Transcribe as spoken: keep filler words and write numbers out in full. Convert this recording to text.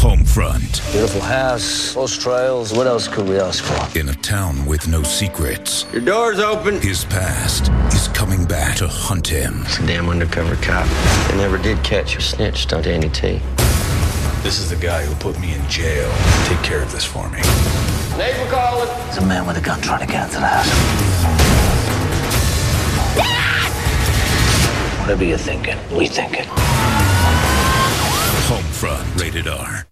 Homefront. Beautiful house, close trails. What else could we ask for? In a town with no secrets, Your door's open. his past is coming back to hunt him. It's a damn undercover cop. They never did catch you snitched on Danny T. This is the guy who put me in jail. Take care of this for me. Neighbor calling. There's a man with a gun trying to get into the house. Whatever you're thinking, we thinking. Homefront. Rated R.